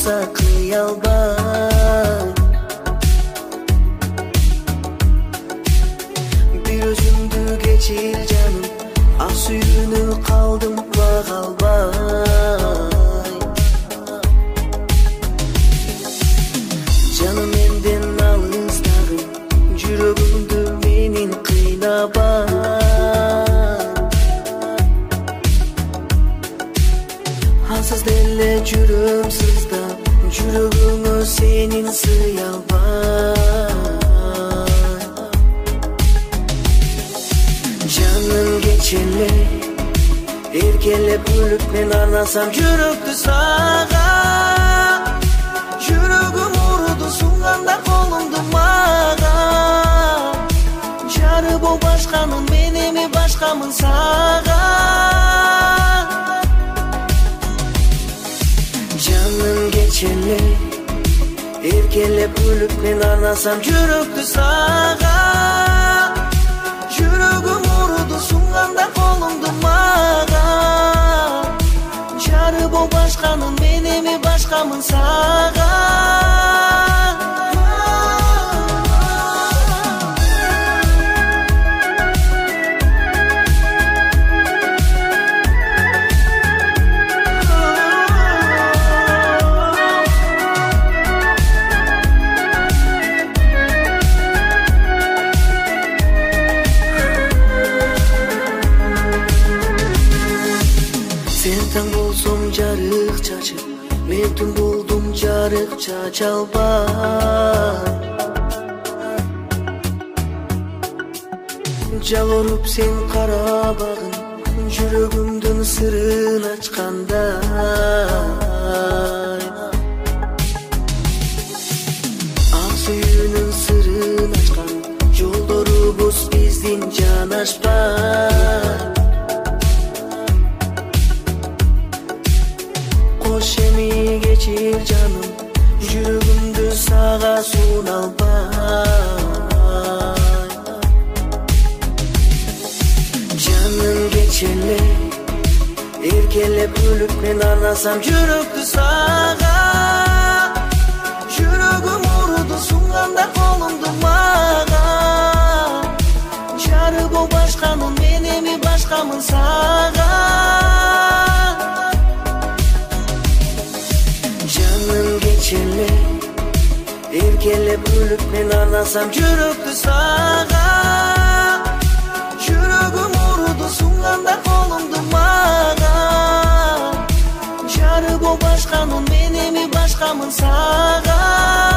болса кыя албайм. Бир өзүмдү кечир жаным, ак сүйүүнү калдым бага албай. Жаным менден алыстагы, жүрөгүмдү менин кыйнабай. Ансыз деле жүрөм сыздап, жүрөгүңө сенин сыя албай. Жаным кечеле, эркелеп өлүп мен арнасам жүрөктү сага. Жүрөгүм уруду сунганда колуңду мага. Жары бол башканын, мен эми башкамын сага. Жаным кечеле, эркелеп өлүп мен арнасам жүрөктү сага. Жүрөгүм уруду сунганда колуңду мага. Жары бол башканын, мен эми башкамын сага. Сен таң болсоң жарык чачып, мен түн болдум жарык чача албай. Жагоруп сен карабагын, жүрөгүмдүн сырын ачкандай. Ак сүйүүнүн сырын ачкан, жолдорубуз биздин жанашпай. Кош эми кечир жаным, жүрөгүмдү сага суна албай. Жаным кечеле, эркелеп өлүп мен арнасам жүрөктү сага. Жүрөгүм уруду сунганда колуңду мага. Жары бол башканын, мен эми башкамын сага. Жаным кечеле, эркелеп өлүп мен арнасам жүрөктү сага. Жүрөгүм уруду сунганда колуңду мага. Жары бол башканын, мен эми башкамын сага.